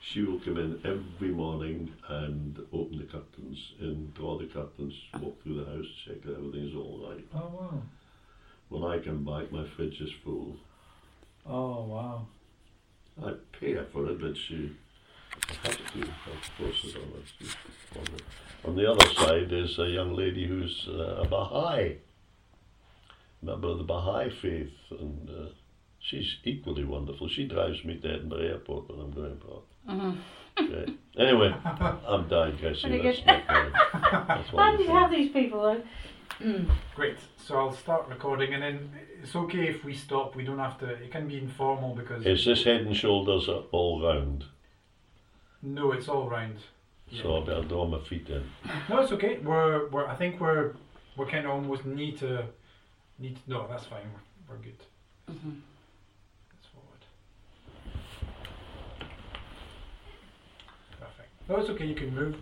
She will come in every morning and open the curtains and draw the curtains, walk through the house, check that everything's all right. Oh wow. When I come back, my fridge is full. Oh wow. I pay her for it, but she has to, of course, it on it. On the other side is a young lady who's a Baha'i, member of the Baha'i faith, and she's equally wonderful. She drives me to Edinburgh Airport when I'm going abroad. Okay. Anyway, I'm digressing. Pretty That's good. that's How do you have these people though? Great. So I'll start recording, and then it's okay if we stop. We don't have to. It can be informal because. Is this head and shoulders all round? No, it's all round. Yeah. So I better draw my feet in. No, it's okay. I think we're kind of almost need to. No, that's fine. We're good. Mm-hmm. Let's forward. Perfect. No, it's okay. You can move.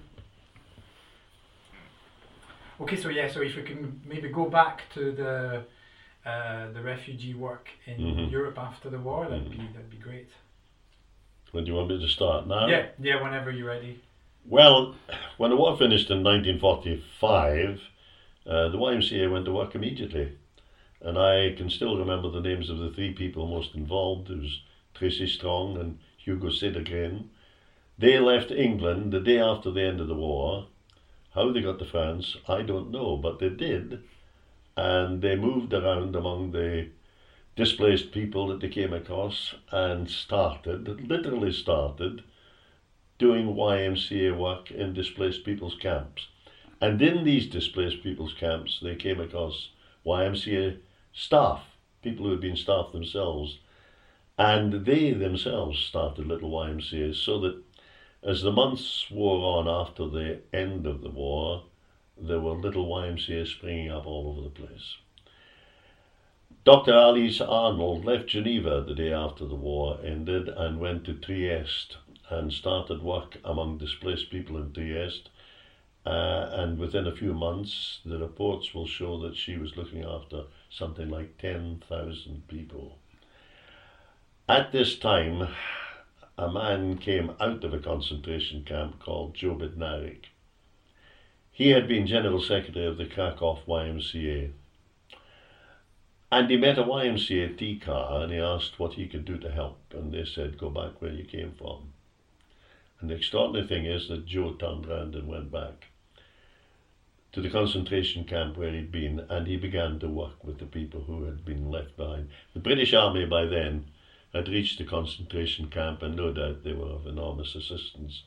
Okay, so if we can maybe go back to the refugee work in Europe after the war, that'd be great. When do you want me to start now? Yeah, whenever you're ready. Well, when the war finished in 1945, the YMCA went to work immediately. And I can still remember the names of the three people most involved. It was Tracy Strong and Hugo Cedergren. They left England the day after the end of the war. How they got to France, I don't know, but they did. And they moved around among the displaced people that they came across and literally started, doing YMCA work in displaced people's camps. And in these displaced people's camps, they came across YMCA staff, people who had been staff themselves. And they themselves started little YMCAs, so that as the months wore on after the end of the war, there were little YMCAs springing up all over the place. Dr. Alice Arnold left Geneva the day after the war ended and went to Trieste and started work among displaced people in Trieste. And within a few months, the reports will show that she was looking after something like 10,000 people. At this time, a man came out of a concentration camp called Joe Bednarik. He had been General Secretary of the Krakow YMCA. And he met a YMCA T-car and he asked what he could do to help. And they said, go back where you came from. And the extraordinary thing is that Joe turned round and went back to the concentration camp where he'd been, and he began to work with the people who had been left behind. The British Army by then had reached the concentration camp, and no doubt they were of enormous assistance.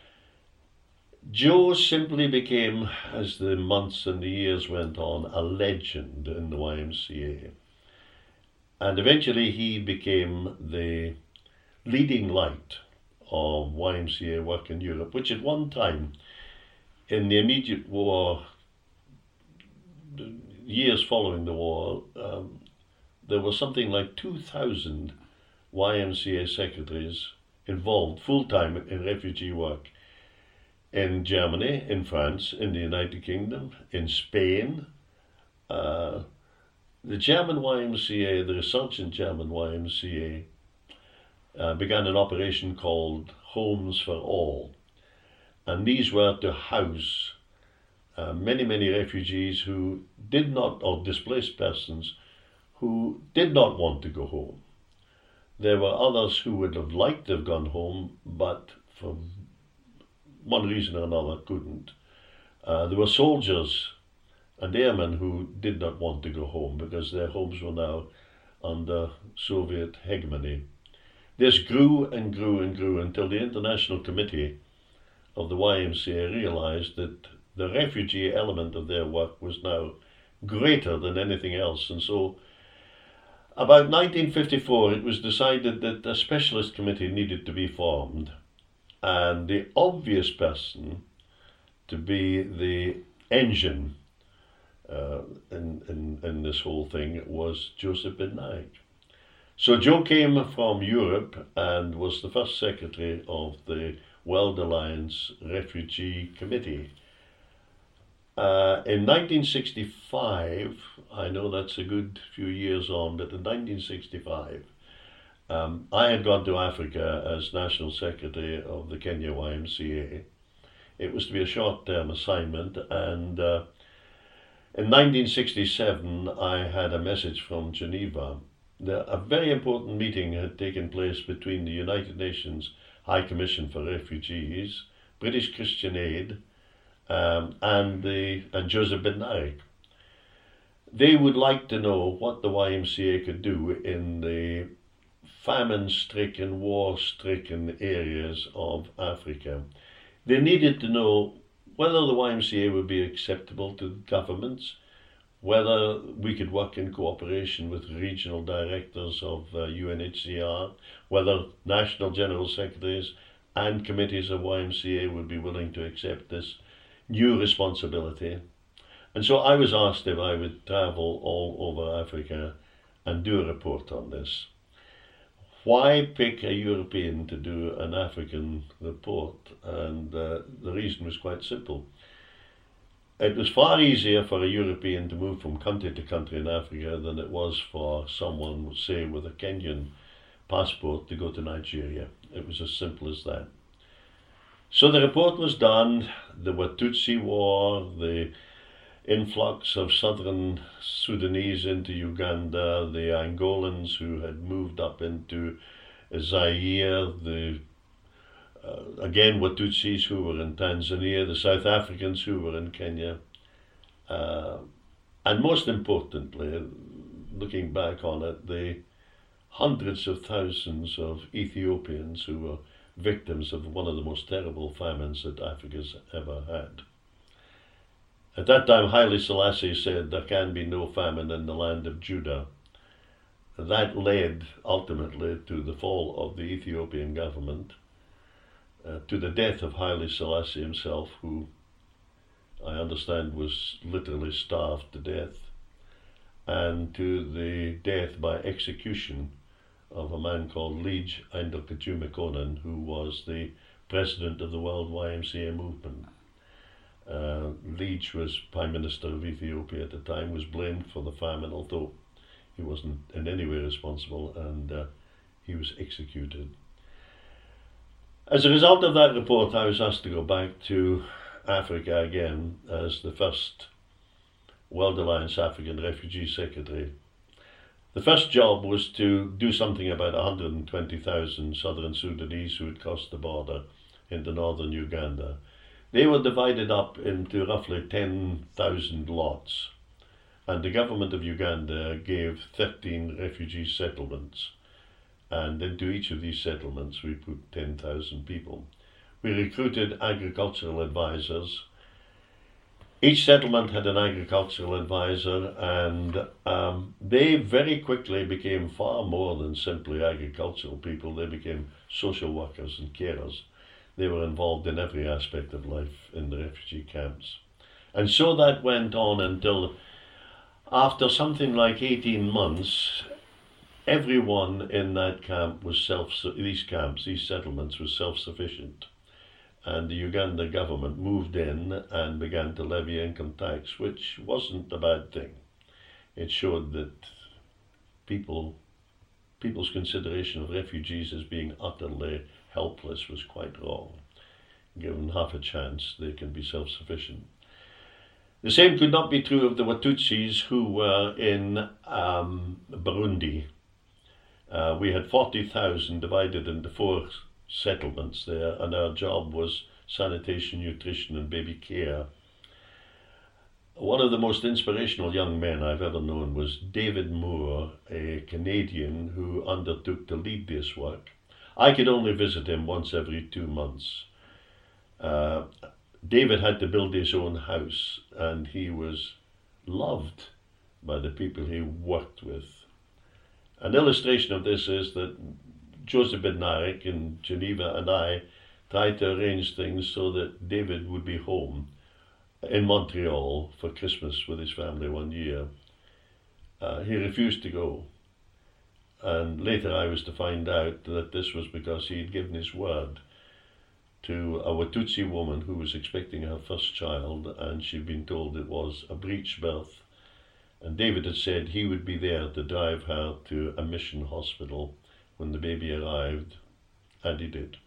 Joe simply became, as the months and the years went on, a legend in the YMCA. And eventually he became the leading light of YMCA work in Europe, which at one time, in the immediate war, years following the war, there was something like 2,000 YMCA secretaries involved full-time in refugee work in Germany, in France, in the United Kingdom, in Spain. The German YMCA, the resurgent German YMCA, began an operation called Homes for All. And these were to house many refugees who did not, or displaced persons, who did not want to go home. There were others who would have liked to have gone home, but for one reason or another couldn't. There were soldiers and airmen who did not want to go home because their homes were now under Soviet hegemony. This grew and grew and grew until the International Committee of the YMCA realized that the refugee element of their work was now greater than anything else. And so about 1954 it was decided that a specialist committee needed to be formed, and the obvious person to be the engine in this whole thing was Joseph Bednarik. So Joe came from Europe and was the first secretary of the World Alliance Refugee Committee. In 1965, I know that's a good few years on, but in 1965, I had gone to Africa as National Secretary of the Kenya YMCA. It was to be a short-term assignment, and in 1967 I had a message from Geneva. A very important meeting had taken place between the United Nations High Commission for Refugees, British Christian Aid, and Joseph Bednarik. They would like to know what the YMCA could do in the famine-stricken, war-stricken areas of Africa. They needed to know whether the YMCA would be acceptable to governments, whether we could work in cooperation with regional directors of UNHCR, whether national general secretaries and committees of YMCA would be willing to accept this new responsibility. And so I was asked if I would travel all over Africa and do a report on this. Why pick a European to do an African report? And the reason was quite simple. It was far easier for a European to move from country to country in Africa than it was for someone, say, with a Kenyan passport to go to Nigeria. It was as simple as that. So the report was done. The Watutsi War, the influx of southern Sudanese into Uganda, the Angolans who had moved up into Zaire, the again Watutsis who were in Tanzania, the South Africans who were in Kenya, and most importantly, looking back on it, the hundreds of thousands of Ethiopians who were victims of one of the most terrible famines that Africa's ever had. At that time, Haile Selassie said there can be no famine in the land of Judah. That led ultimately to the fall of the Ethiopian government, to the death of Haile Selassie himself, who I understand was literally starved to death, and to the death by execution of a man called Liege Aindokatu Mekonnen, who was the president of the World YMCA movement. Liege was Prime Minister of Ethiopia at the time, was blamed for the famine, although he wasn't in any way responsible, and he was executed. As a result of that report, I was asked to go back to Africa again as the first World Alliance African Refugee Secretary. The first job was to do something about 120,000 southern Sudanese who had crossed the border into northern Uganda. They were divided up into roughly 10,000 lots, and the government of Uganda gave 13 refugee settlements, and into each of these settlements we put 10,000 people. We recruited agricultural advisors. Each settlement had an agricultural advisor, and they very quickly became far more than simply agricultural people. They became social workers and carers. They were involved in every aspect of life in the refugee camps. And so that went on until after something like 18 months, everyone in that camp was these settlements was self-sufficient. And the Uganda government moved in and began to levy income tax, which wasn't a bad thing. It showed that people's consideration of refugees as being utterly helpless was quite wrong. Given half a chance, they can be self-sufficient. The same could not be true of the Watutsis who were in Burundi. We had 40,000 divided into 4 settlements there, and our job was sanitation, nutrition and baby care. One of the most inspirational young men I've ever known was David Moore, a Canadian who undertook to lead this work. I could only visit him once every 2 months. David had to build his own house, and he was loved by the people he worked with. An illustration of this is that Joseph Bednarik in Geneva and I tried to arrange things so that David would be home in Montreal for Christmas with his family one year. He refused to go. And later I was to find out that this was because he had given his word to a Watutsi woman who was expecting her first child, and she'd been told it was a breech birth. And David had said he would be there to drive her to a mission hospital when the baby arrived, and he did.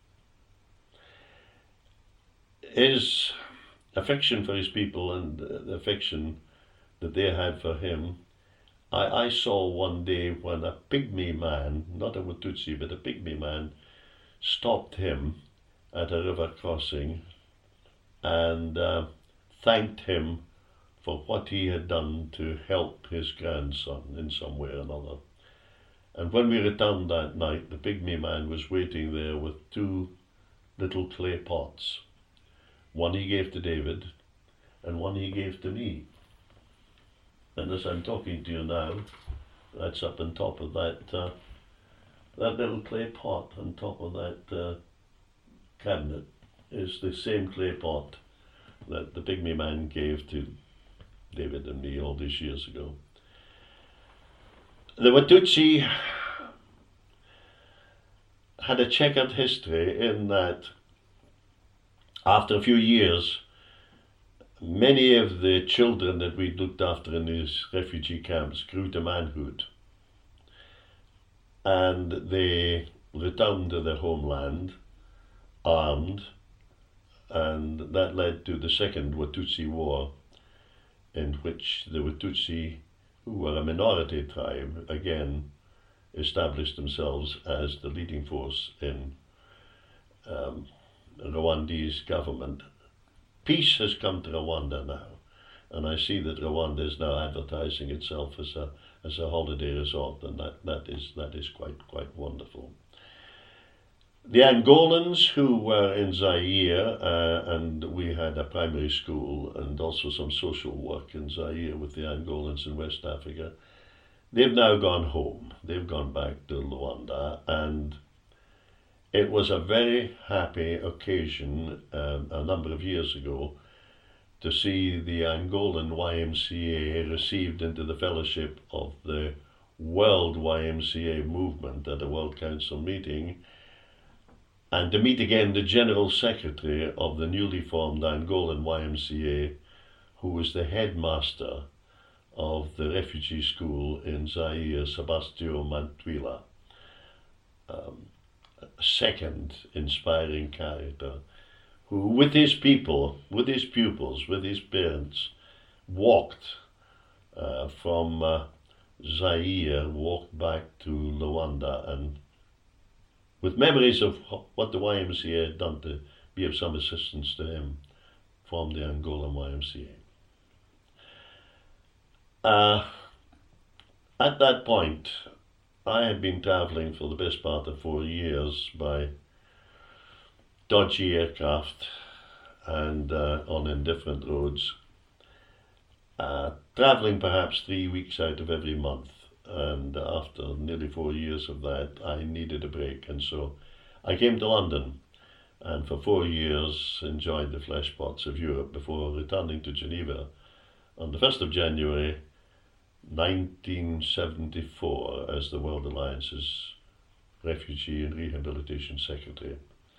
His affection for his people and the affection that they had for him, I saw one day when a pygmy man, not a Watutsi, but a pygmy man, stopped him at a river crossing and thanked him for what he had done to help his grandson in some way or another. And when we returned that night, the pygmy man was waiting there with 2 little clay pots. One he gave to David, and one he gave to me. And as I'm talking to you now, that's up on top of that little clay pot on top of that cabinet is the same clay pot that the pygmy man gave to David and me all these years ago. The Watutsi had a checkered history in that after a few years, many of the children that we looked after in these refugee camps grew to manhood, and they returned to their homeland armed, and that led to the Second Watutsi War, in which the Watutsi, who were a minority tribe, again established themselves as the leading force in Rwandese government. Peace has come to Rwanda now, and I see that Rwanda is now advertising itself as a holiday resort, and that is quite wonderful. The Angolans who were in Zaire, and we had a primary school and also some social work in Zaire with the Angolans in West Africa, they've now gone home. They've gone back to Luanda, and it was a very happy occasion a number of years ago to see the Angolan YMCA received into the fellowship of the World YMCA movement at a World Council meeting, and to meet again the General Secretary of the newly formed Angolan YMCA, who was the headmaster of the refugee school in Zaire, Sebastio Mantwila. Second inspiring character, who with his people, with his pupils, with his parents, walked from Zaire, walked back to Luanda, and with memories of what the YMCA had done to be of some assistance to him, formed the Angolan YMCA. At that point, I had been travelling for the best part of 4 years by dodgy aircraft and on indifferent roads, travelling perhaps 3 weeks out of every month. And after nearly 4 years of that, I needed a break, and so I came to London, and for 4 years enjoyed the flesh pots of Europe before returning to Geneva on the 1st of January 1974 as the World Alliance's Refugee and Rehabilitation Secretary.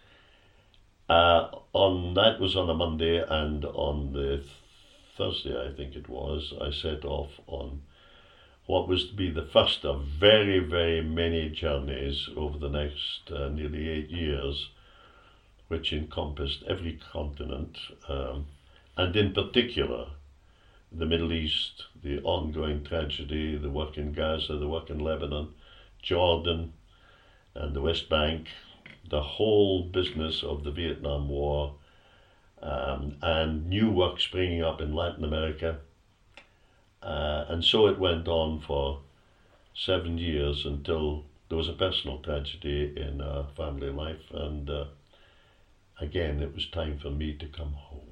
That was on a Monday, and on the Thursday, I think it was, I set off on what was to be the first of very, very many journeys over the next nearly 8 years, which encompassed every continent, and in particular the Middle East, the ongoing tragedy, the work in Gaza, the work in Lebanon, Jordan, and the West Bank, the whole business of the Vietnam War, and new work springing up in Latin America. And so it went on for 7 years until there was a personal tragedy in our family life, and again it was time for me to come home.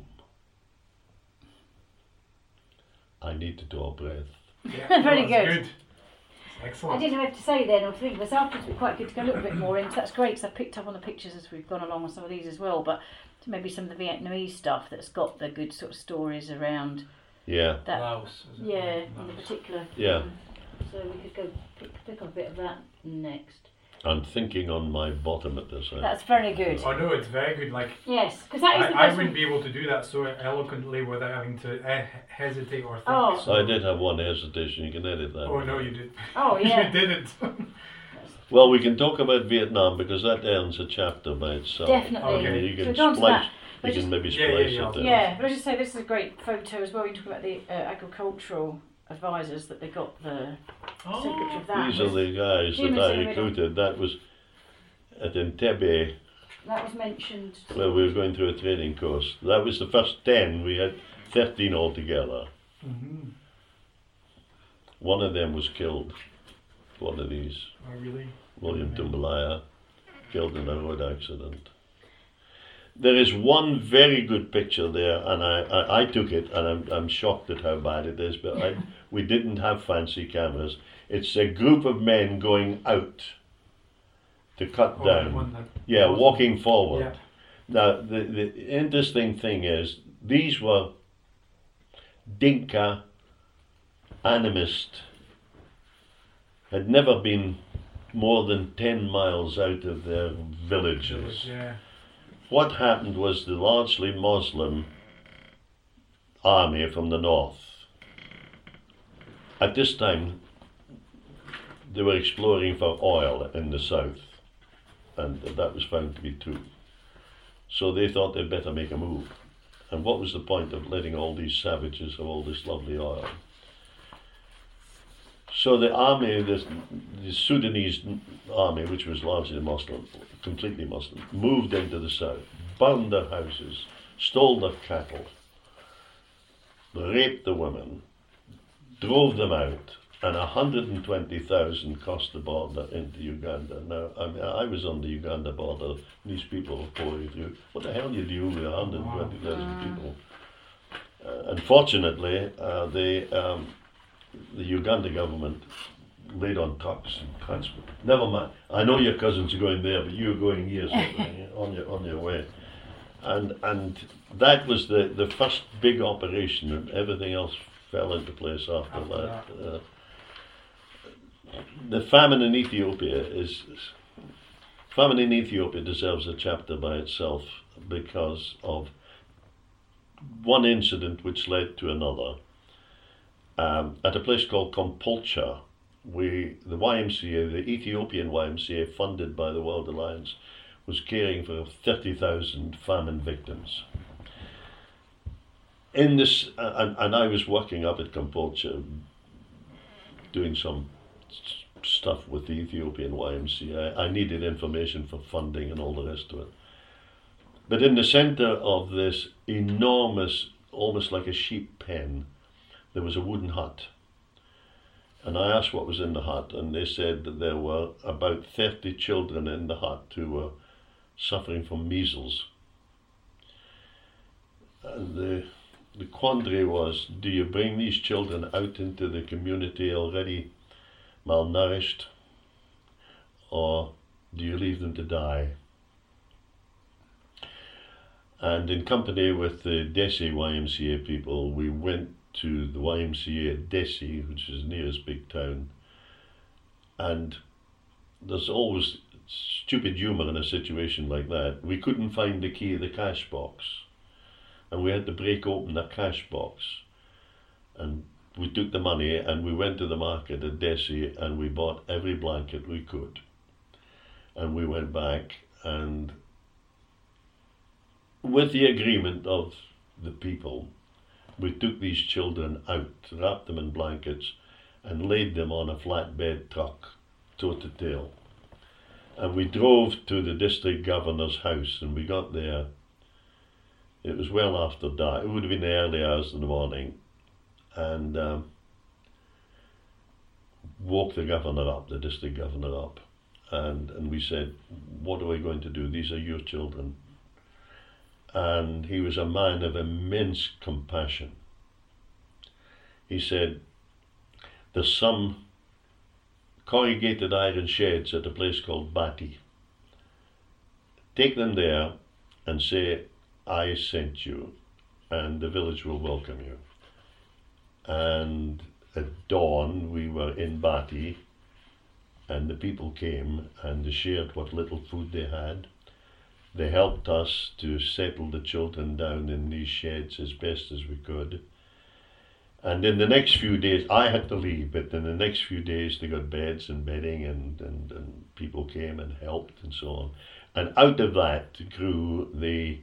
I need to draw a breath. Yeah, Very that's good. Excellent. I didn't know what to say then or think of myself. It's quite good to go a little bit more into. That's great, because I picked up on the pictures as we've gone along with some of these as well, but maybe some of the Vietnamese stuff that's got the good sort of stories around. Yeah. That, Laos. Is it? yeah, Laos. in the particular. Yeah. So we could go pick on a bit of that next. I'm thinking on my bottom at this. That's very good. Oh no, it's very good. Like Yes, because that is the I best wouldn't one. be able to do that so eloquently without having to hesitate or think. Oh. I did have one hesitation. You can edit that. Oh no, you did. Oh, yeah. You didn't. Well, we can talk about Vietnam because that earns a chapter by itself. Definitely. Okay. You So can go on to splice. that. You But can just- maybe Yeah, splice yeah, it in. Yeah, but I just say this is a great photo as well. You talk about the agricultural advisors that they got the secretary of that. These are the guys Jim that is I in the middle. recruited. That was at Entebbe, That was mentioned. where we were going through a training course. That was the first 10. We had 13 altogether. Mm-hmm. One of them was killed. One of these, Oh, really? William Okay. Tumbalaya, killed in a road accident. There is one very good picture there, and I took it, and I'm shocked at how bad it is, but we didn't have fancy cameras. It's a group of men going out to cut Oh, the down. one that Yeah, wasn't- walking forward. Yeah. Now, the interesting thing is, these were Dinka animists, had never been more than 10 miles out of their villages. Yeah. What happened was the largely Muslim army from the north, at this time, they were exploring for oil in the south, and that was found to be true. So they thought they'd better make a move. And what was the point of letting all these savages have all this lovely oil? So the army, the Sudanese army, which was largely Muslim, completely Muslim, moved into the south, burned their houses, stole their cattle, raped the women, drove them out, and 120,000 crossed the border into Uganda. Now, I was on the Uganda border, these people were pouring through. What the hell do you do with 120,000 people? Unfortunately, the Uganda government laid on trucks and transport. Never mind. I know your cousins are going there, but you're going here, so on your way. And that was the first big operation, and everything else fell into place after that. The famine in Ethiopia deserves a chapter by itself because of one incident which led to another. At a place called Kompolcha, the YMCA, the Ethiopian YMCA, funded by the World Alliance, was caring for 30,000 famine victims. In this, and I was working up at Kompolcha, doing some stuff with the Ethiopian YMCA. I needed information for funding and all the rest of it. But in the center of this enormous, almost like a sheep pen, there was a wooden hut. And I asked what was in the hut, and they said that there were about 30 children in the hut who were suffering from measles. And the quandary was, do you bring these children out into the community already malnourished, or do you leave them to die? And in company with the Desi YMCA people, we went to the YMCA at Desi, which is the nearest big town, and there's always stupid humour in a situation like that. We couldn't find the key of the cash box, and we had to break open the cash box, and we took the money and we went to the market at Desi and we bought every blanket we could, and we went back, and with the agreement of the people, we took these children out, wrapped them in blankets, and laid them on a flatbed truck, toe to tail. And we drove to the district governor's house, and we got there. It was well after dark. It would have been the early hours of the morning. And woke the governor up, the district governor up. And we said, what are we going to do? These are your children. And he was a man of immense compassion. He said, there's some corrugated iron sheds at a place called Bati. Take them there and say, I sent you, and the village will welcome you. And at dawn we were in Bati, and the people came and they shared what little food they had. They helped us to settle the children down in these sheds as best as we could. And in the next few days, I had to leave, but in the next few days, they got beds and bedding, and people came and helped and so on. And out of that grew the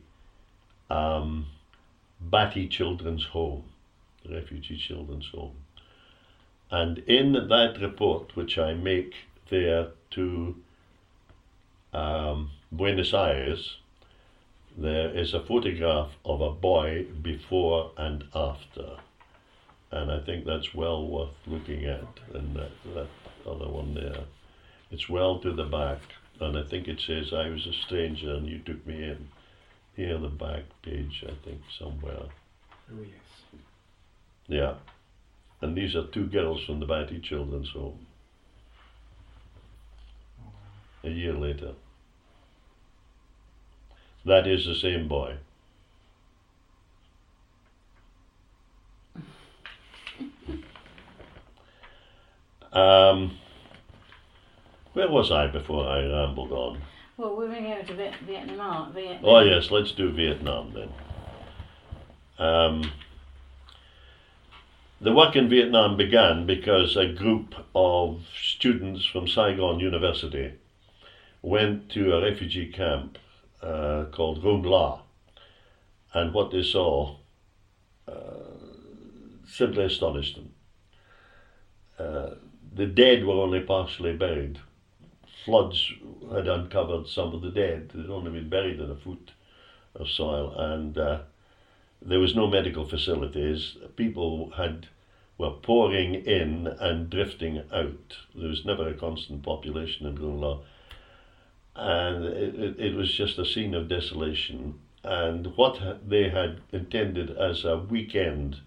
Batty Children's Home, the Refugee Children's Home. And in that report, which I make there to Buenos Aires, there is a photograph of a boy before and after. And I think that's well worth looking at. And that other one there, it's well to the back. And I think it says, I was a stranger and you took me in. Here, the back page, I think, somewhere. Oh, yes. Yeah. And these are two girls from the Batty Children's Home. A year later. That is the same boy. Where was I before I rambled on? Well, we're going to go to Vietnam. Oh yes, let's do Vietnam then. The work in Vietnam began because a group of students from Saigon University went to a refugee camp called Rung La, and what they saw simply astonished them. The dead were only partially buried. Floods had uncovered some of the dead. They'd only been buried in a foot of soil, and there was no medical facilities. People were pouring in and drifting out. There was never a constant population in Rung La, and it was just a scene of desolation. And what they had intended as a weekend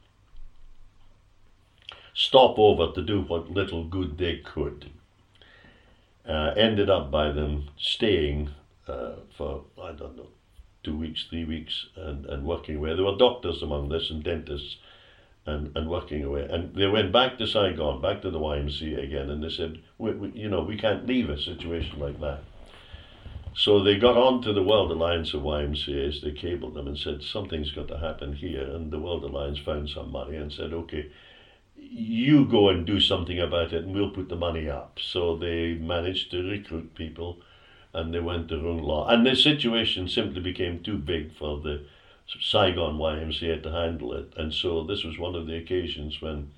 stopover to do what little good they could ended up by them staying for, I don't know, 2 weeks, 3 weeks, and working away. There were doctors among this and dentists and working away. And they went back to Saigon, back to the YMCA again, and they said, we can't leave a situation like that. So they got on to the World Alliance of YMCAs, they cabled them and said, something's got to happen here. And the World Alliance found some money and said, okay, you go and do something about it and we'll put the money up. So they managed to recruit people and they went to Rung La. And the situation simply became too big for the Saigon YMCA to handle it. And so this was one of the occasions when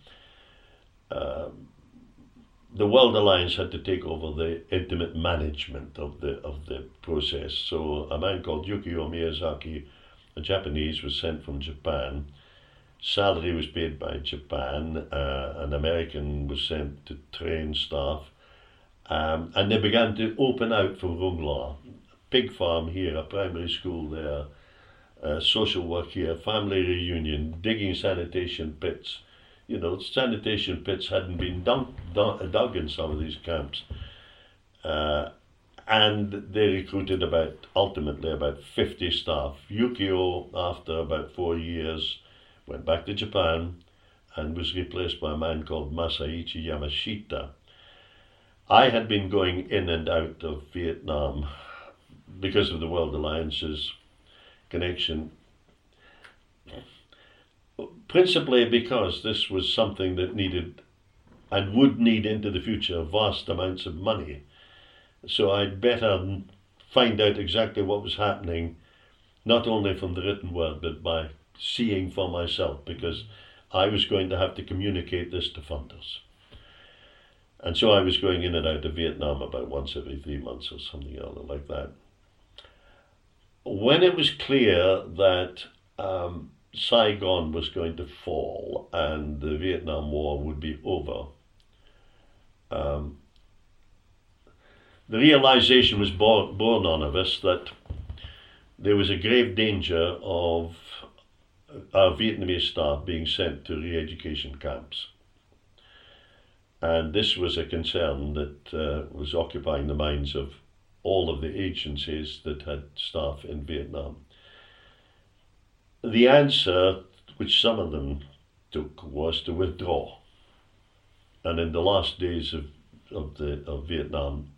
the World Alliance had to take over the intimate management of the process. So a man called Yukio Miyazaki, a Japanese, was sent from Japan. Salary was paid by Japan. An American was sent to train staff. And they began to open out for Rung La. Pig farm here, a primary school there, social work here, family reunion, digging sanitation pits. Sanitation pits hadn't been dug in some of these camps. And they recruited ultimately about 50 staff. Yukio, after about 4 years, went back to Japan and was replaced by a man called Masaichi Yamashita. I had been going in and out of Vietnam because of the World Alliance's connection, principally because this was something that needed and would need into the future vast amounts of money. So I'd better find out exactly what was happening, not only from the written word, but by seeing for myself, because I was going to have to communicate this to funders. And so I was going in and out of Vietnam about once every 3 months or something or other like that. When it was clear that Saigon was going to fall and the Vietnam War would be over, the realization was born on of us that there was a grave danger of our Vietnamese staff being sent to re-education camps. And this was a concern that was occupying the minds of all of the agencies that had staff in Vietnam. The answer, which some of them took, was to withdraw. And in the last days of Vietnam,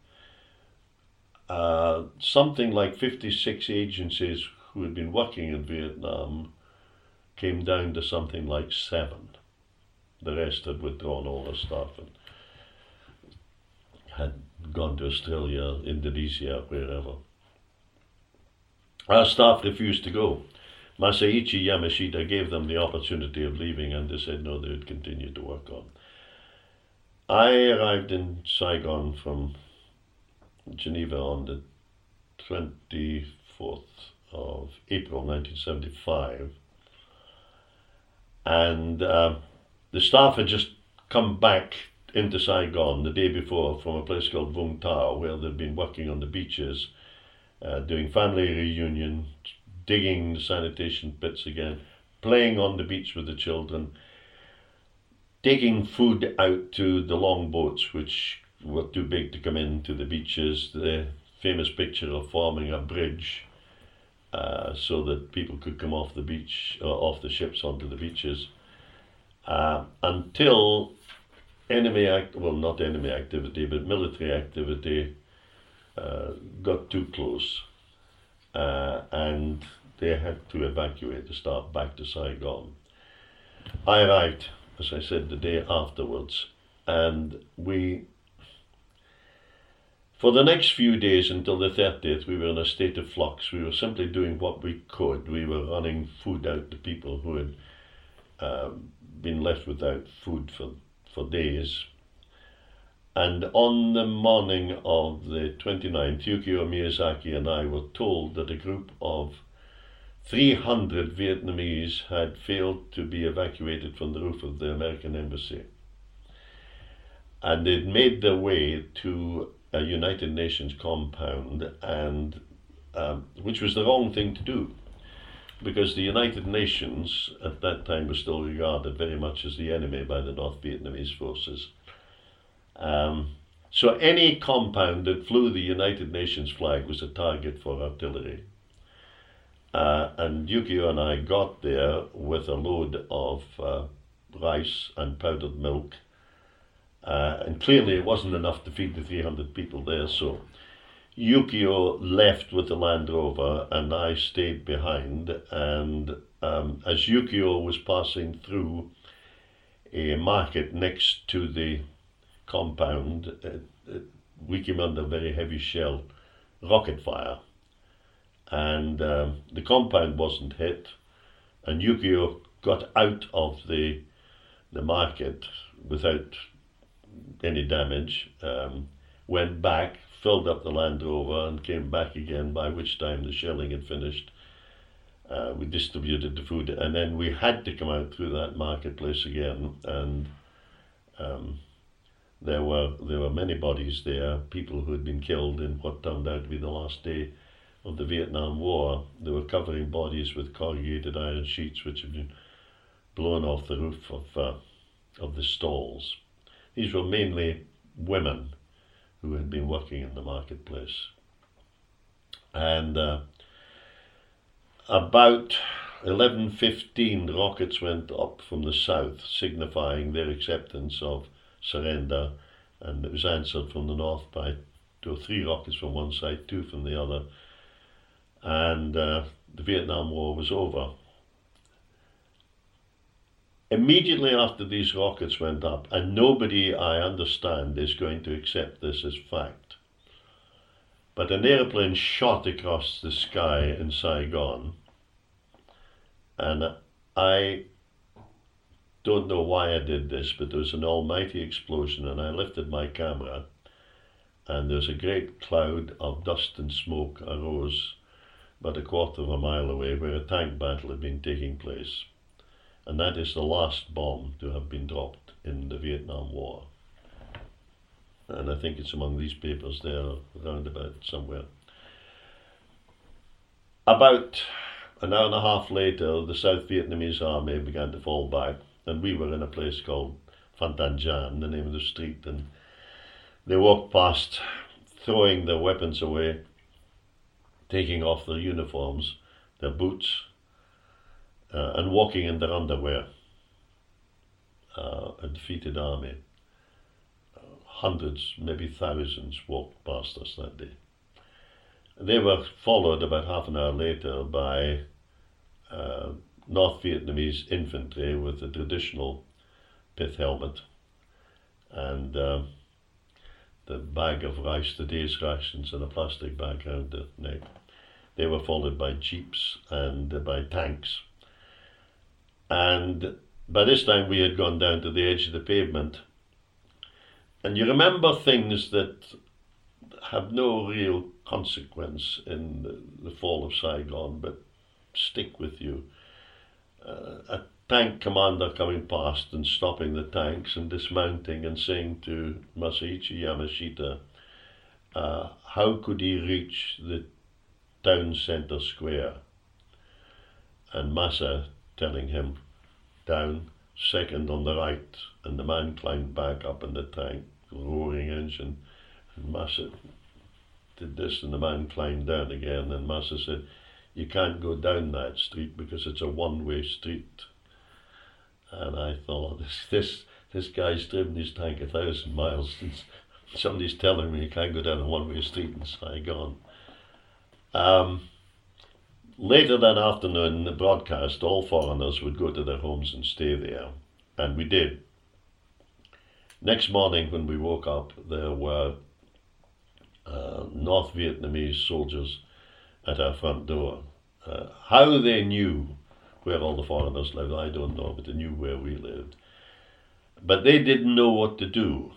something like 56 agencies who had been working in Vietnam came down to something like 7. The rest had withdrawn all their stuff and had gone to Australia, Indonesia, wherever. Our staff refused to go. Masaichi Yamashita gave them the opportunity of leaving, and they said no, they would continue to work on. I arrived in Saigon from Geneva on the 24th of April 1975, and the staff had just come back into Saigon the day before from a place called Vung Tau, where they'd been working on the beaches, doing family reunion, digging the sanitation pits again, playing on the beach with the children, taking food out to the longboats, which were too big to come into the beaches. The famous picture of forming a bridge so that people could come off the beach, or off the ships onto the beaches, until not enemy activity, but military activity got too close, and they had to evacuate the staff back to Saigon. I arrived, as I said, the day afterwards, and for the next few days until the 30th, we were in a state of flux. We were simply doing what we could. We were running food out to people who had been left without food for days. And on the morning of the 29th, Yukio Miyazaki and I were told that a group of 300 Vietnamese had failed to be evacuated from the roof of the American embassy. And they'd made their way to a United Nations compound, and which was the wrong thing to do, because the United Nations at that time was still regarded very much as the enemy by the North Vietnamese forces. So any compound that flew the United Nations flag was a target for artillery. And Yukio and I got there with a load of rice and powdered milk, and clearly it wasn't enough to feed the 300 people there, so Yukio left with the Land Rover and I stayed behind, and as Yukio was passing through a market next to the compound, we came under very heavy shell rocket fire, and the compound wasn't hit, and Yukio got out of the market without any damage, went back, filled up the Land Rover and came back again, by which time the shelling had finished. We distributed the food, and then we had to come out through that marketplace again, and there were many bodies there, people who had been killed in what turned out to be the last day of the Vietnam War. They were covering bodies with corrugated iron sheets which had been blown off the roof of the stalls. These were mainly women who had been working in the marketplace. And about 11:15, rockets went up from the south, signifying their acceptance of surrender, and it was answered from the north by 2 or 3 rockets from one side, 2 from the other, and the Vietnam War was over. Immediately after these rockets went up, and nobody, I understand, is going to accept this as fact, but an airplane shot across the sky in Saigon, and I don't know why I did this, but there was an almighty explosion, and I lifted my camera, and there was a great cloud of dust and smoke arose about a quarter of a mile away, where a tank battle had been taking place. And that is the last bomb to have been dropped in the Vietnam War. And I think it's among these papers there, around about somewhere. About an hour and a half later, the South Vietnamese army began to fall back, and we were in a place called Phan Tan Giang, the name of the street, and they walked past, throwing their weapons away, taking off their uniforms, their boots, and walking in their underwear. A defeated army. Hundreds, maybe thousands, walked past us that day. They were followed about half an hour later by North Vietnamese infantry with the traditional pith helmet, and the bag of rice, the day's rations, in a plastic bag around the neck. They were followed by jeeps and by tanks. And by this time we had gone down to the edge of the pavement. And you remember things that have no real consequence in the fall of Saigon, but stick with you. A tank commander coming past and stopping the tanks and dismounting and saying to Masaichi Yamashita, how could he reach the town centre square? And Masa telling him, down, second on the right, and the man climbed back up in the tank, roaring engine, and Masa did this, and the man climbed down again, and Masa said, you can't go down that street because it's a one-way street. And I thought, this guy's driven his tank 1,000 miles, and somebody's telling me you can't go down a one-way street in Saigon. Later that afternoon, the broadcast, all foreigners would go to their homes and stay there, and we did. Next morning when we woke up, there were North Vietnamese soldiers at our front door. How they knew where all the foreigners lived, I don't know, but they knew where we lived. But they didn't know what to do.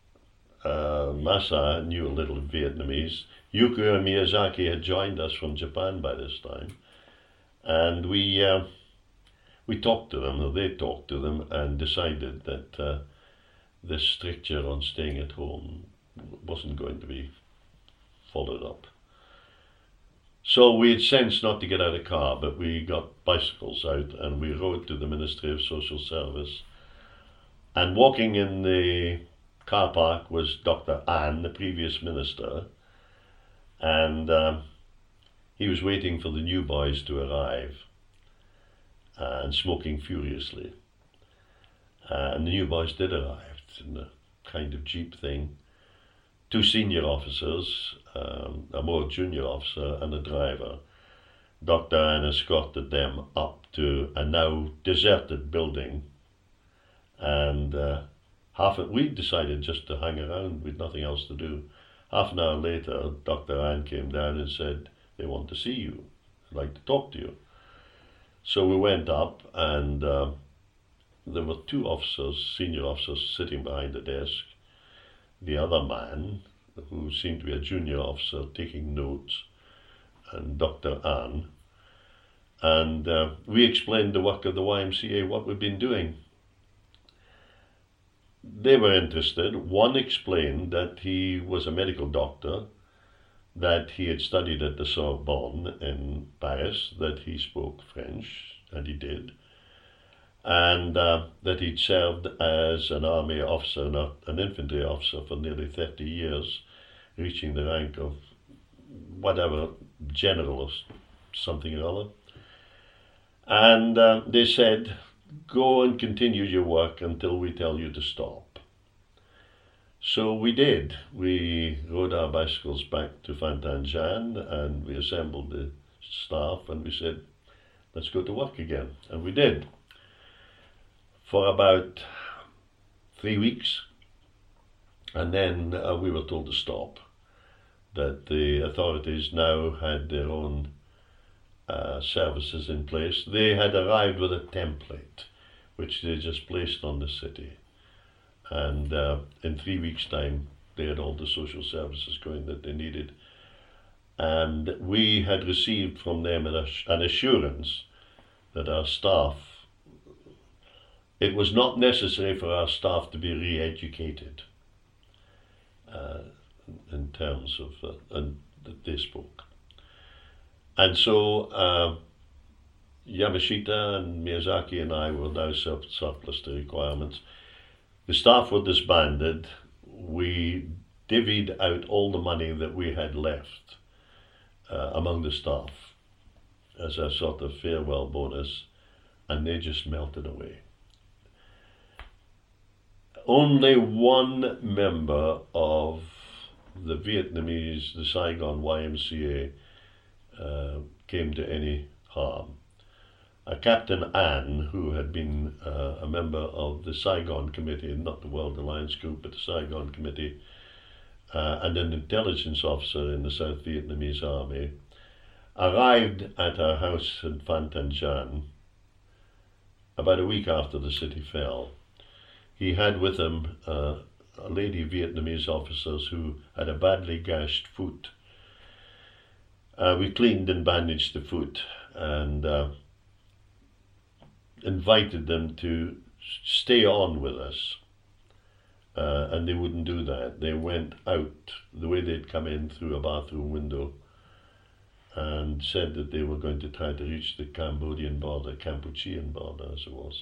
Masa knew a little Vietnamese. Yukio Miyazaki had joined us from Japan by this time, and we talked to them, or they talked to them, and decided that this stricture on staying at home wasn't going to be followed up. So we had sensed not to get out of the car, but we got bicycles out and we rode to the Ministry of Social Service. And walking in the car park was Dr. An, the previous minister, and he was waiting for the new boys to arrive and smoking furiously. And the new boys did arrive in a kind of jeep thing. 2 senior officers, a more junior officer and a driver. Dr. An escorted them up to a now deserted building, and we decided just to hang around with nothing else to do. Half an hour later, Dr. An came down and said, they want to see you, I'd like to talk to you. So we went up, and there were 2 officers, senior officers, sitting behind the desk. The other man, who seemed to be a junior officer, taking notes, and Dr. An. And we explained the work of the YMCA, what we've been doing. They were interested. One explained that he was a medical doctor, that he had studied at the Sorbonne in Paris, that he spoke French, and he did, and that he'd served as an army officer, not an infantry officer, for nearly 30 years, reaching the rank of whatever, general or something or other. And they said, go and continue your work until we tell you to stop. So we did. We rode our bicycles back to Fantanjan, and we assembled the staff, and we said, let's go to work again. And we did. For about 3 weeks, and then we were told to stop, that the authorities now had their own services in place. They had arrived with a template which they just placed on the city, and in 3 weeks' time they had all the social services going that they needed, and we had received from them an assurance that our staff, it was not necessary for our staff to be re-educated in terms of that they spoke. And so Yamashita and Miyazaki and I were now surplus to requirements. The staff were disbanded. We divvied out all the money that we had left among the staff as a sort of farewell bonus, and they just melted away. Only one member of the Vietnamese, the Saigon YMCA, came to any harm, Captain Anne, who had been a member of the Saigon Committee, not the World Alliance Group, but the Saigon Committee, and an intelligence officer in the South Vietnamese Army, arrived at our house in Phan Thanh Gian about a week after the city fell. He had with him a lady Vietnamese officers who had a badly gashed foot. We cleaned and bandaged the foot and invited them to stay on with us. And they wouldn't do that. They went out the way they'd come in, through a bathroom window, and said that they were going to try to reach the Cambodian border, Kampuchean border as it was.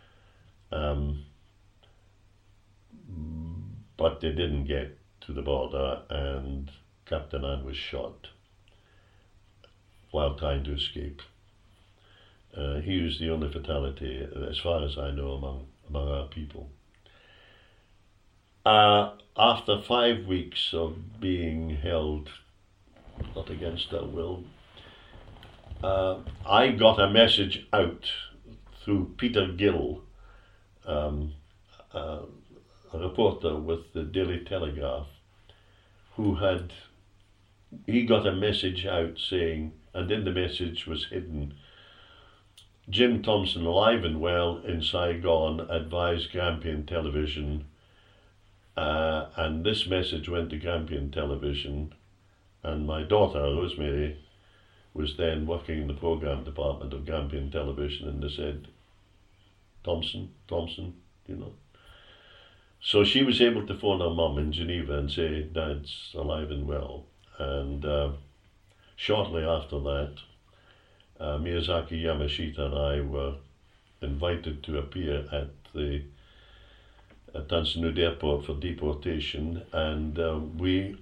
But they didn't get to the border, and Captain Anne was shot while trying to escape. He was the only fatality, as far as I know, among our people. After 5 weeks of being held, not against our will, I got a message out through Peter Gill, a reporter with the Daily Telegraph, he got a message out saying, and in the message was hidden, Jim Thompson, alive and well in Saigon, advised Grampian Television, and this message went to Grampian Television, and my daughter, Rosemary, was then working in the program department of Grampian Television, and they said, Thompson, you know. So she was able to phone her mum in Geneva and say, Dad's alive and well. And shortly after that, Miyazaki Yamashita and I were invited to appear at the Tan Son Nhut Airport for deportation, and we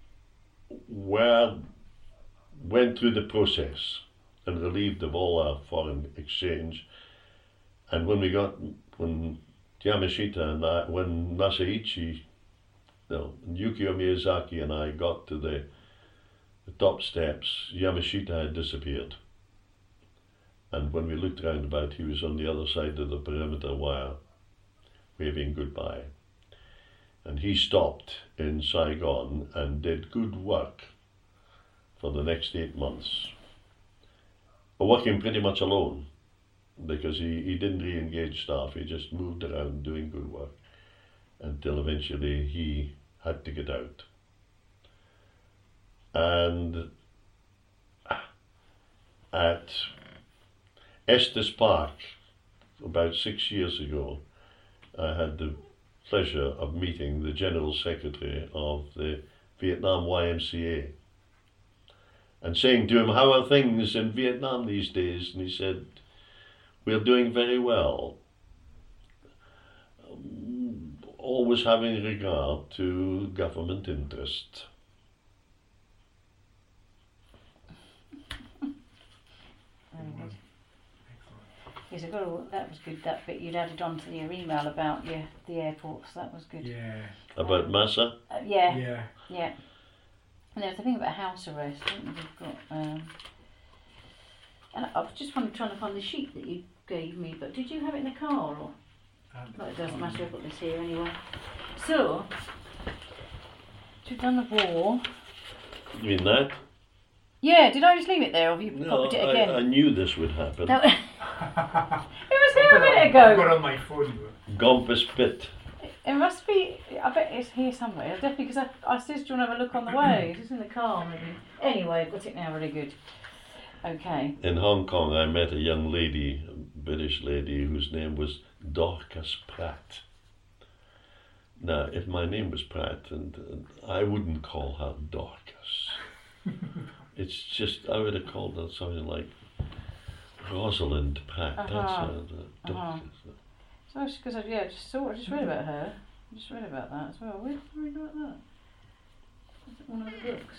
went through the process and relieved of all our foreign exchange. And when Yamashita and I, when Yukio Miyazaki and I got to the top steps, Yamashita had disappeared. And when we looked round about, he was on the other side of the perimeter wire, waving goodbye. And he stopped in Saigon and did good work for the next 8 months, working pretty much alone, because he didn't re-engage staff. He just moved around doing good work until eventually he had to get out. And at Estes Park, about 6 years ago, I had the pleasure of meeting the General Secretary of the Vietnam YMCA and saying to him, how are things in Vietnam these days? And he said, we're doing very well, always having regard to government interest. Yes, that was good, that bit you'd added on to your email about the airports. That was good. Yeah. About Massa? Yeah. And there's the thing about house arrest, I think we've got. And I was just trying to find the sheet that you gave me, but did you have it in the car? Or? No, it doesn't matter, I've got this here anyway. So, we've done the war. You mean that? Yeah, did I just leave it there, or have you copied it again? I knew this would happen. No. It was here a minute ago. I've got it on my phone. Gompus Pit. It must be, I bet it's here somewhere. Definitely, because I said, do you want to have a look on the way? It's in the car, maybe. Anyway, I've got it now, really good. Okay. In Hong Kong, I met a young lady, a British lady, whose name was Dorcas Pratt. Now, if my name was Pratt, and I wouldn't call her Dorcas. It's just, I would have called her something like Rosalind Pratt. That's Dorcas. So it's because I just read about her. I just read about that as well. Where did I read about that? Was it one of the books?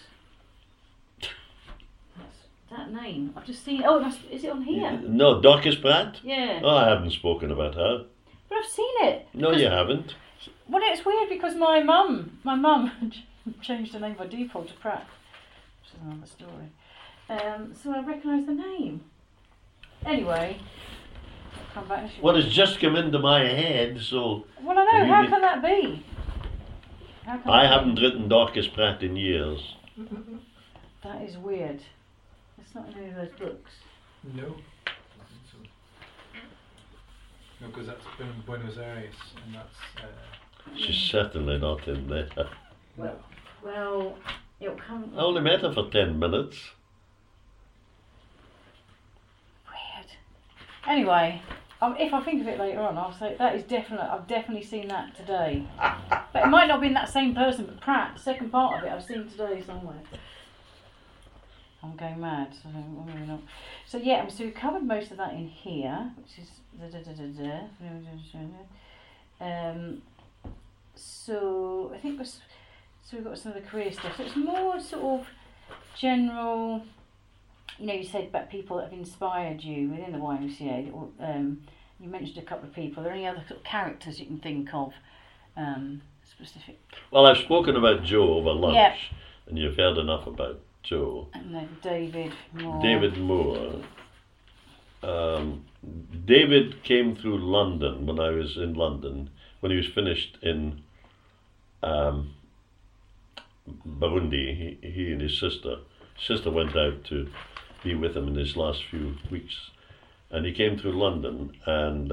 That name. I've just seen. Oh, is it on here? No, Dorcas Pratt? Yeah. Oh, I haven't spoken about her. But I've seen it. No, you haven't. Well, it's weird because my mum changed her name by default to Pratt, which is another story. So I recognise the name. Anyway, I'll come back. What has just come into my head, so Well, I know. Really? How can that be? How can I that be? haven't written Dorcas Pratt in years. That is weird. It's not in any of those books. No. I don't think so. No, because that's been in Buenos Aires, and that's. She's certainly not in there. Well, it'll come. I only met her for 10 minutes. Weird. Anyway, if I think of it later on, I'll say that is definite. I've definitely seen that today. But it might not be in that same person. But Pratt, the second part of it, I've seen today somewhere. I'm going mad. So maybe not. So yeah, so we've covered most of that in here, which is so I think we've got some of the career stuff. So it's more sort of general. You know, you said about people that have inspired you within the YMCA. Or, you mentioned a couple of people. Are there any other sort of characters you can think of? Specific. Well, I've spoken about Joe over lunch, Yeah. and you've heard enough about Joe. And then David Moore. David Moore. David came through London when I was in London, when he was finished in Burundi. He and his sister went out to be with him in his last few weeks, and he came through London, and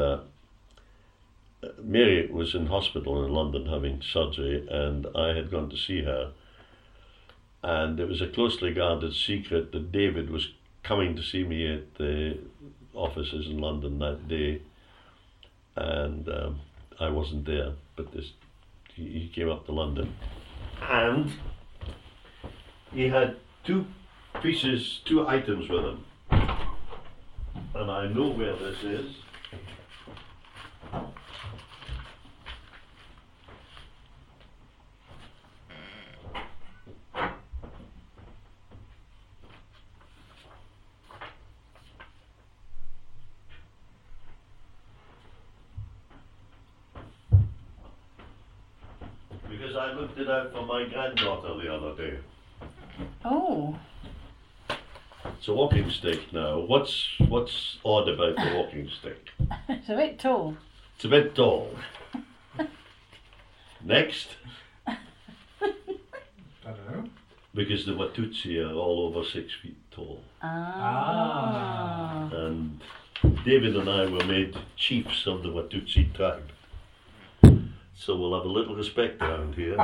Mary was in hospital in London having surgery, and I had gone to see her, and it was a closely guarded secret that David was coming to see me at the offices in London that day, and I wasn't there, but he came up to London, and he had two items with him, and I know where this is. Because I looked it out for my granddaughter the other day. Oh. It's a walking stick now. What's odd about the walking stick? It's a bit tall. It's a bit tall. Next, I don't know. because the Watutsi are all over 6 feet tall. Ah. And David and I were made chiefs of the Watutsi tribe. So we'll have a little respect around here.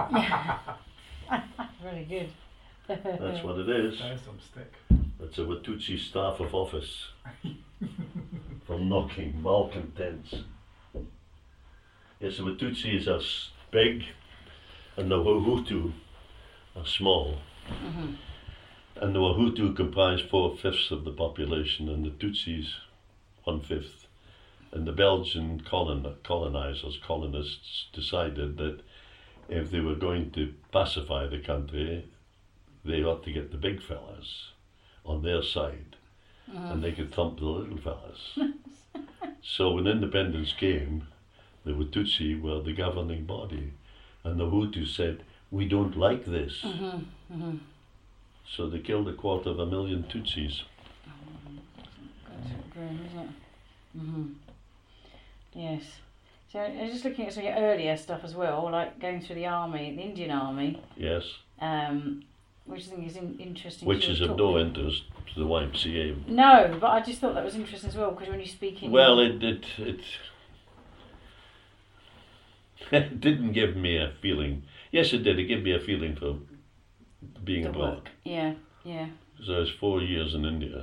Very good. That's what it is. There's some stick. That's a Watutsi staff of office for knocking malcontents. Yes, the Watutsis are big and the Wahutu are small. Mm-hmm. And the Wahutu comprise 4/5 of the population and the Tutsis 1/5. And the Belgian colonists decided that if they were going to pacify the country, they ought to get the big fellas on their side, and they could thump the little fellas. So when independence came, the Watutsi were the governing body, and the Hutu said, "We don't like this." So they killed 250,000 Tutsis. That's grim, isn't it? Yes. So I was just looking at some of your earlier stuff as well, like going through the army, the Indian Army. Yes. Which I think is interesting. Which is of no interest to the YMCA. No, but I just thought that was interesting as well, because when you speak in... Well, it didn't give me a feeling. Yes, it did. It gave me a feeling for being the abroad. work. Yeah, yeah. Because I was 4 years in India.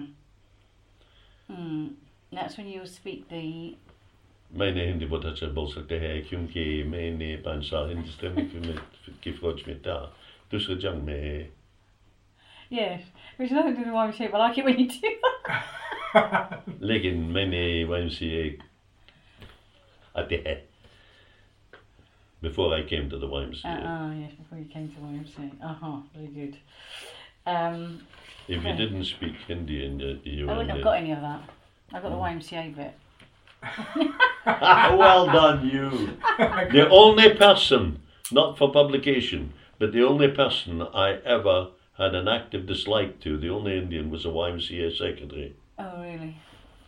That's when you speak the... मैंने हिंदी बहुत अच्छा बोल सकते हैं क्योंकि मैंने 5 साल हिंदुस्तानी की फौज में था दूसरे जंग में. Yes, which is nothing to do with YMCA, but I like it when you do that. लेकिन मैंने YMCA आते हैं before I came to the YMCA. Yes, before you came to YMCA. Very good. If you didn't speak Hindi and you I wouldn't have got any of that. I got the YMCA bit. Well done, you. The only person, not for publication, but the only person I ever had an active dislike to, the only Indian, was a YMCA secretary. Oh, really?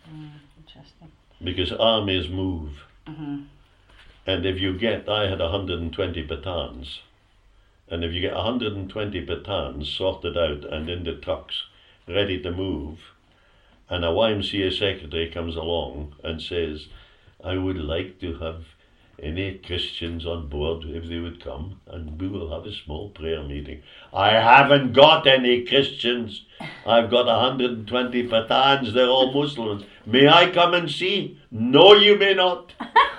Interesting. because armies move. Mm-hmm. And if you get, I had 120 batons, and if you get 120 batons sorted out and in the trucks, ready to move, and a YMCA secretary comes along and says, I would like to have any Christians on board if they would come, and we will have a small prayer meeting. I haven't got any Christians. I've got 120 batons. They're all Muslims. May I come and see? No, you may not.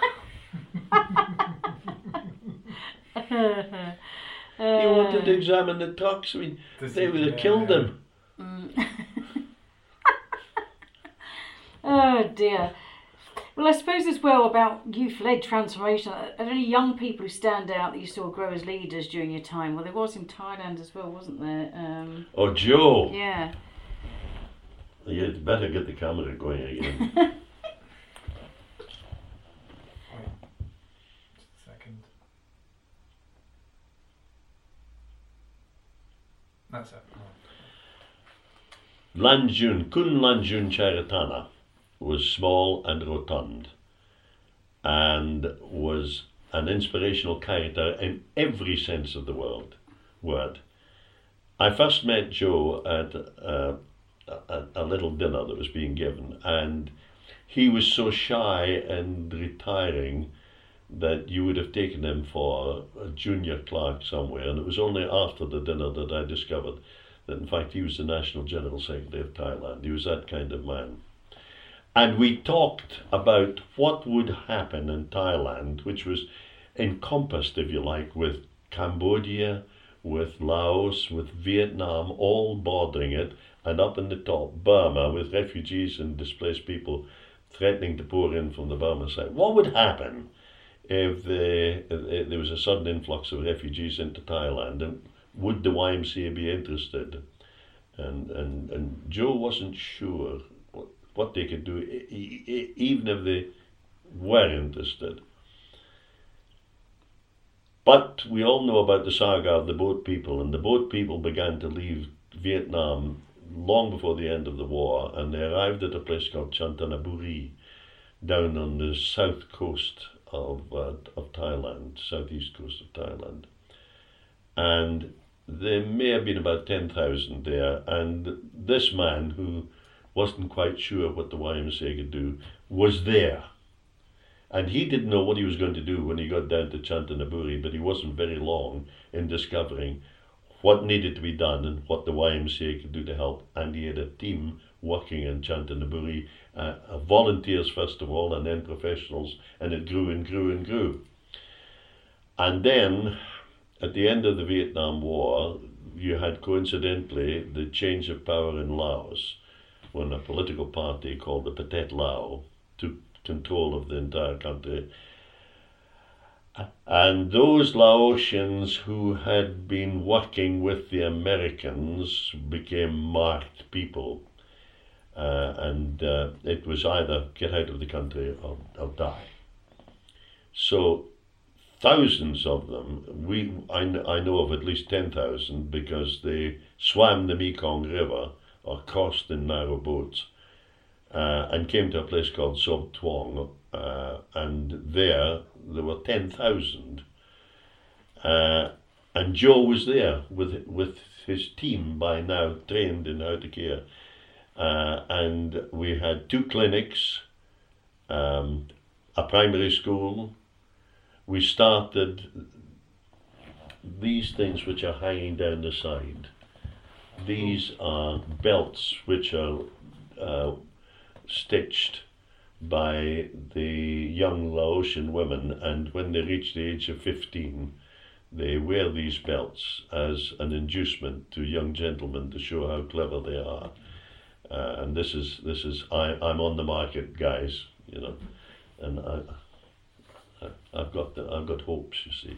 He wanted to examine the trucks. I mean, they would have killed them. Oh dear. Well, I suppose as well about youth-led transformation, are there any young people who stand out that you saw grow as leaders during your time? Well, there was in Thailand as well, wasn't there? Oh, Joe. Yeah. You'd better get the camera going again. Second. That's it. Lanjun, Kun Lanjun Charitana was small and rotund and was an inspirational character in every sense of the word. I first met Joe at a little dinner that was being given, and he was so shy and retiring that you would have taken him for a junior clerk somewhere, and it was only after the dinner that I discovered that in fact he was the National General Secretary of Thailand. He was that kind of man. And we talked about what would happen in Thailand, which was encompassed, if you like, with Cambodia, with Laos, with Vietnam, all bordering it, and up in the top, Burma, with refugees and displaced people threatening to pour in from the Burma side. What would happen if there was a sudden influx of refugees into Thailand, and would the YMCA be interested? And Joe wasn't sure what they could do, even if they were interested. But we all know about the saga of the boat people, and the boat people began to leave Vietnam long before the end of the war, and they arrived at a place called Chantanaburi, down on the south coast of Thailand, southeast coast of Thailand. And there may have been about 10,000 there, and this man, who wasn't quite sure what the YMCA could do, was there. And he didn't know what he was going to do when he got down to Chantanaburi, but he wasn't very long in discovering what needed to be done and what the YMCA could do to help. And he had a team working in Chantanaburi, volunteers first of all, and then professionals, and it grew and grew and grew. And then, at the end of the Vietnam War, you had coincidentally the change of power in Laos, when a political party called the Pathet Lao took control of the entire country. And those Laotians who had been working with the Americans became marked people. And it was either get out of the country or die. So thousands of them, I know of at least 10,000, because they swam the Mekong River or crossed in narrow boats and came to a place called Sob Tuong, and there were 10,000. And Joe was there with his team, by now trained in how to care. And we had 2 clinics, a primary school. We started these things which are hanging down the side. These are belts which are stitched by the young Laotian women, and when they reach the age of 15, they wear these belts as an inducement to young gentlemen to show how clever they are. And this is I'm on the market, guys, you know, and I've got hopes, you see.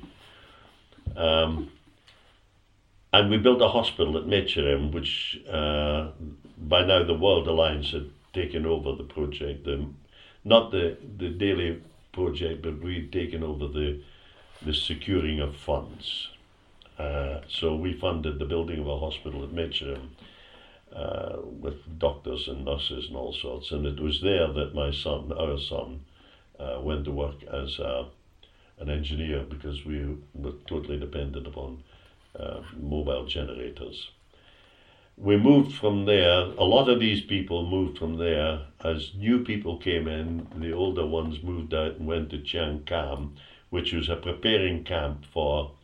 And we built a hospital at Mechirim, which by now the World Alliance had taken over the project, not the daily project, but we'd taken over the securing of funds. So we funded the building of a hospital at Mechirim. with doctors and nurses and all sorts. And it was there that our son, went to work as an engineer, because we were totally dependent upon mobile generators. We moved from there. A lot of these people moved from there. As new people came in, the older ones moved out and went to Chiang Kham, which was a preparing camp for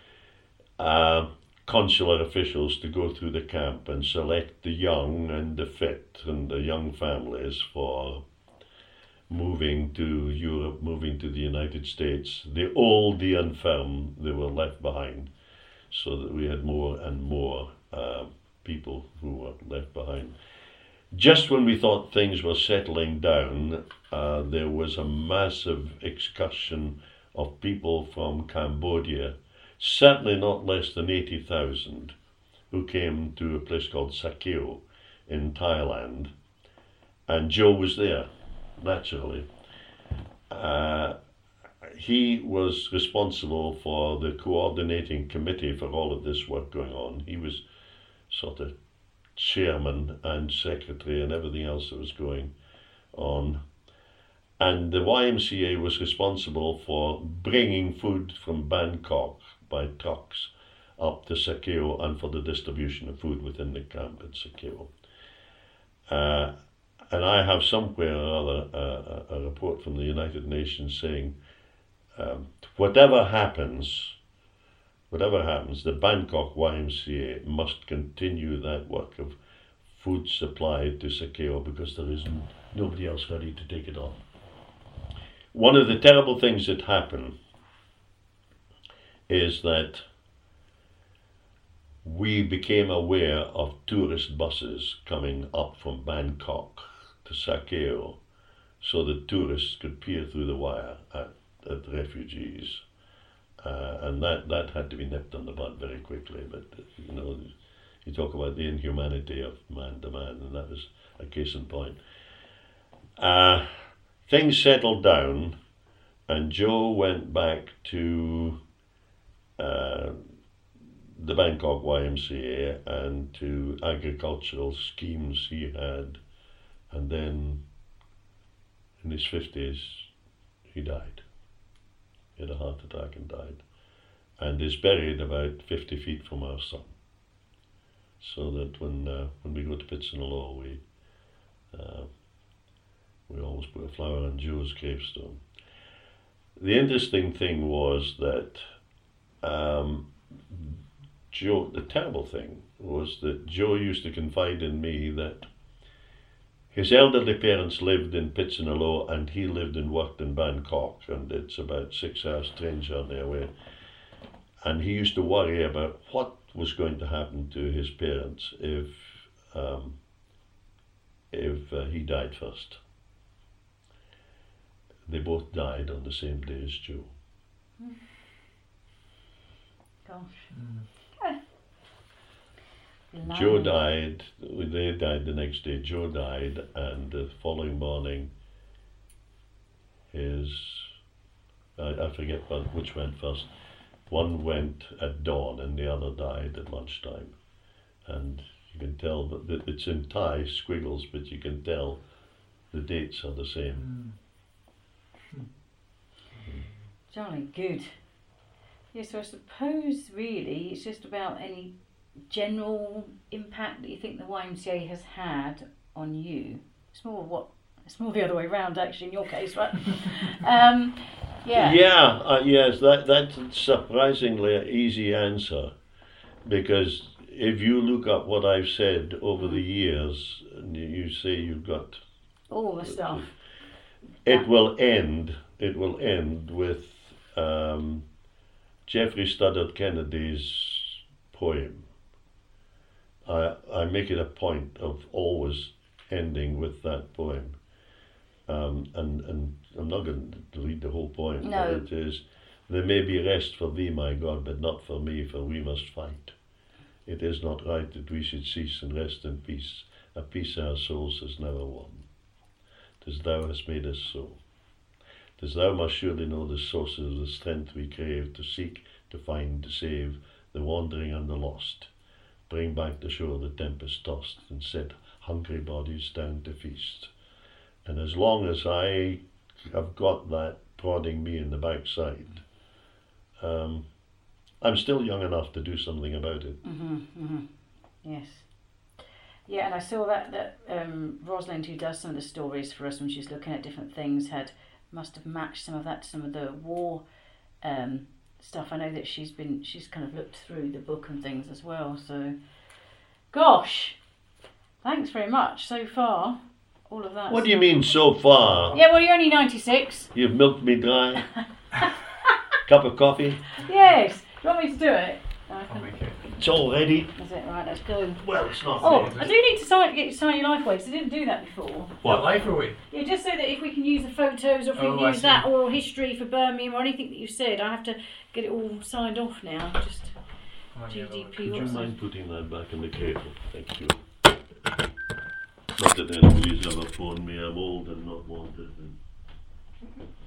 consular officials to go through the camp and select the young and the fit and the young families for moving to Europe, moving to the United States. The old, the infirm, they were left behind, so that we had more and more people who were left behind. Just when we thought things were settling down, there was a massive excursion of people from Cambodia, certainly not less than 80,000, who came to a place called Sakeo in Thailand, and Joe was there, naturally. He was responsible for the coordinating committee for all of this work going on. He was sort of chairman and secretary and everything else that was going on. And the YMCA was responsible for bringing food from Bangkok by trucks up to Sakeo, and for the distribution of food within the camp at Sakeo. And I have somewhere or other a report from the United Nations saying, whatever happens, the Bangkok YMCA must continue that work of food supply to Sakeo, because there is nobody else ready to take it on. One of the terrible things that happened is that we became aware of tourist buses coming up from Bangkok to Sakeo, so that tourists could peer through the wire at refugees. And that had to be nipped on the bud very quickly. But, you talk about the inhumanity of man to man, and that was a case in point. Things settled down, and Joe went back to the Bangkok YMCA and to agricultural schemes he had, and then in his 50s he died. He had a heart attack and died, and is buried about 50 feet from our son, so that when we go to Pitsanullo, we always put a flower on Joe's gravestone. The interesting thing was that Joe, the terrible thing was that Joe used to confide in me that his elderly parents lived in Pitsanullo and he lived and worked in Bangkok, and it's about 6 hours train journey away. And he used to worry about what was going to happen to his parents if he died first. They both died on the same day as Joe. Gosh. Joe died, they died the next day. Joe died, and the following morning, I forget which went first. One went at dawn and the other died at lunchtime. And you can tell that it's in Thai squiggles, but you can tell the dates are the same. Jolly good. Yeah, so I suppose really it's just about any general impact that you think the YMCA has had on you. It's more the other way around, actually, in your case, right? Yes, that's a surprisingly easy answer, because if you look up what I've said over the years, and you say you've got all the stuff, it will end with Jeffrey Stoddard Kennedy's poem. I make it a point of always ending with that poem. And I'm not going to read the whole poem, no. But it is, there may be rest for thee, my God, but not for me, for we must fight. It is not right that we should cease and rest in peace, a peace our souls has never won. 'Tis thou hast made us so. 'Tis thou must surely know the sources of the strength we crave, to seek, to find, to save the wandering and the lost, bring back the shore the tempest tossed, and set hungry bodies down to feast. And as long as I have got that prodding me in the backside, I'm still young enough to do something about it. Yes. Yeah, and I saw that Rosalind, who does some of the stories for us when she's looking at different things, must have matched some of that to some of the war stuff. I know that she's kind of looked through the book and things as well. So, gosh, thanks very much so far. All of that. What do you mean so far? Yeah, well, you're only 96. You've milked me dry. Cup of coffee. Yes. Do you want me to do it? I'll make it. It's all ready. Is it right? Let's go. Well, it's not Oh, ready. I do need to sign your life away because I didn't do that before. What life away? Yeah, just so that if we can use the photos or if we Oh, can I use see. that oral history for Birmingham or anything that you said, I have to get it all signed off now. Just GDP. Would you what's mind putting that back in the cable? Thank you. Not that anybody's ever phoned me. I'm old and not wanted.